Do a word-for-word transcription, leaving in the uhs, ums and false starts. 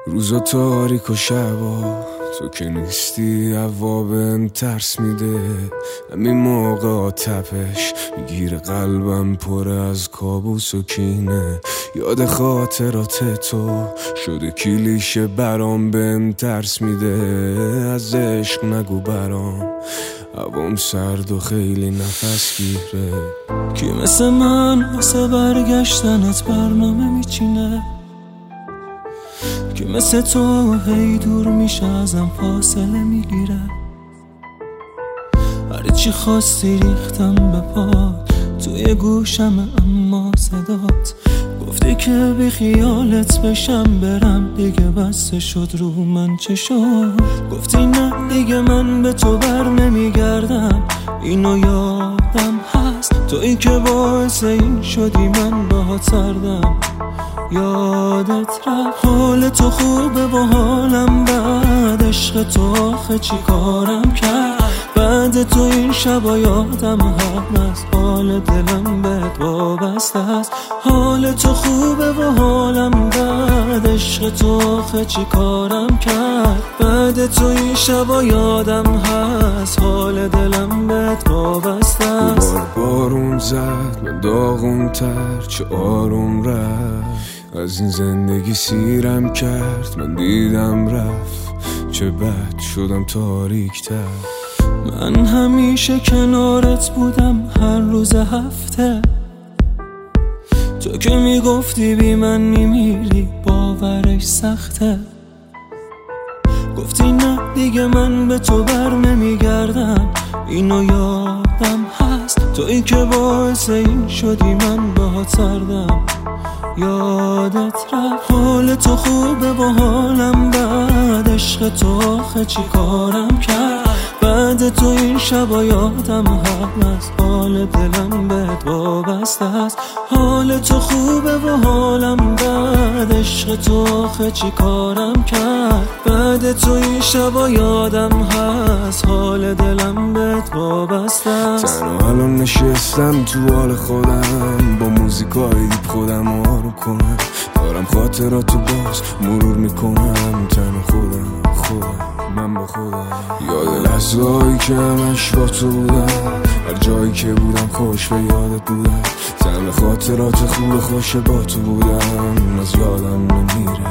روزا تاریک و شبا تو که نیستی هوا بهم ترس میده. همین موقع تپش میگیره قلبم پر از کابوس و کینه. یاد خاطرات تو شده کلیشه برام بهم ترس میده. از عشق نگو برام هوام سرد و خیلی نفس گیره. کی مثل من واسه برگشتنت برنامه میچینه؟ که مثل تو هی دور میشه ازم فاصله میگیره. هر چی خواستی ریختم به پات توی گوشم، اما صدات گفتی که بی خیالت بشم برم. دیگه بسته شد رو من چه شد؟ گفتی نه دیگه من به تو بر نمیگردم. اینو یادم هست تویی که باعث این شدی من باهات سردم. یادت رفت حال تو خوبه و حالم بد. عشق تو آخه چی کارم کرد؟ بعد تو این شبا یادم هست حال دلم بهت وابسته است. حال تو خوبه و حالم بد. عشق تو آخه چی کارم کرد؟ بعد تو این شبا یادم هست حال دلم بهت وابسته است. بار بارون زد من داغون تر چه آروم رفت. از این زندگی سیرم کرد من دیدم رفت. چه بد شدم تاریک تر. من همیشه کنارت بودم هر روز هفته. تو که میگفتی بی من نمیری باورش سخته. گفتی نه دیگه من به تو بر نمیگردم. اینو یادم هست تویی که باعث این شدی من باهات سردم. یادت رفت حال تو خوبه و حالم بد. عشق تو آخه چی کارم کرد؟ بعد تو این شبا یادم هست حال دلم بهت وابسته است. حال تو خوبه و حالم بد. عشق تو آخه چی کارم کرد؟ بعد تو این شبا یادم هست حال دلم بهت وابسته است. تنها الان نشستم تو حال خودم با موزیکای دیپ خودم آروم کنم. دارم خاطراتو باز مرور میکنم. تنها خودم خودم من با خودم. یاد لحظه‌هایی که همش با تو بودم. هر جایی که بودم خوش به یادت بودم. تمام خاطرات خوب خوش با تو بودم. از یادم نمیره